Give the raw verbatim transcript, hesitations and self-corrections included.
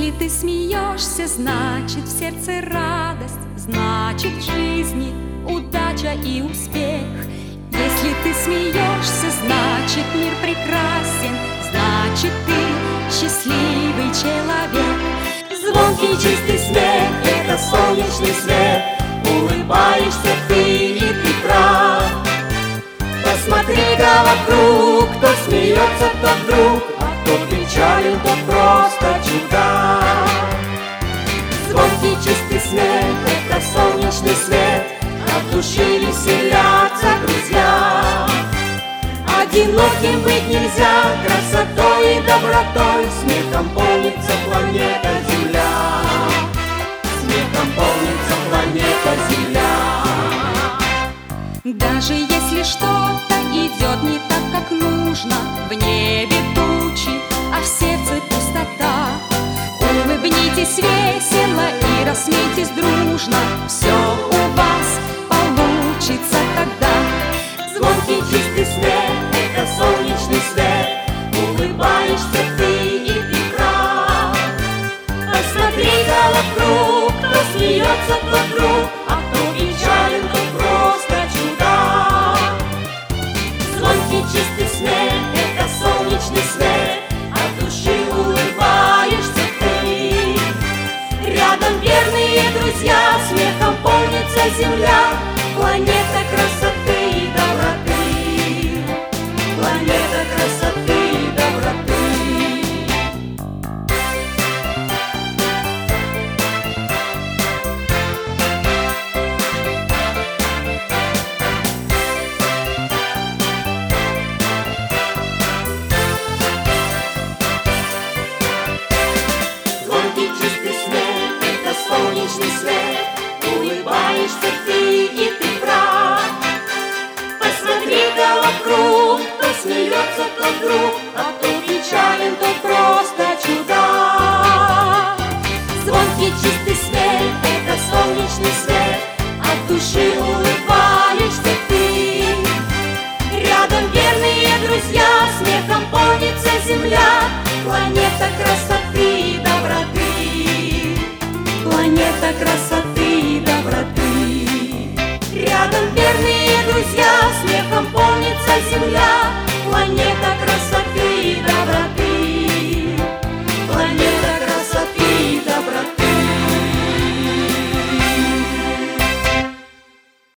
Если ты смеешься, значит в сердце радость, значит в жизни удача и успех. Если ты смеешься, значит мир прекрасен, значит ты счастливый человек. Звонкий чистый смех — это солнечный свет. Улыбаешься ты, и ты прав. Посмотри-ка вокруг, кто смеется, тот друг, а кто печален, тот просто чудак. Звонкий чистый смех — это солнечный свет, от души веселятся друзья. Одиноким быть нельзя, красотой и добротой смехом полнится планета Земля. Смехом полнится планета Земля. Даже если что-то идет не так, как нужно, в небе тучи, а в сердце пустота, улыбнитесь весело и рассмейтесь дружно, все у вас получится тогда. Звонкий чистый смех — это солнечный свет. Улыбаешься ты, и ты прав. Посмотри-ка вокруг, кто смеется, тот друг, а кто печален, тот просто чудак. Звонкий чистый смех — это солнечный свет, от души улыбаешься ты. Рядом верные друзья, смехом полнится земля, планета красоты и доброты, планета красоты и доброты. Звонкий чистый смех — это солнечный свет, улыбаешься ты, и ты прав. Посмотри-ка вокруг, кто смеется, тот друг, а кто печален, тот просто чудак. Звонкий чистый смех — это солнечный свет, от души улыбаешься ты. Рядом верные друзья, смехом полнится земля, планета красоты.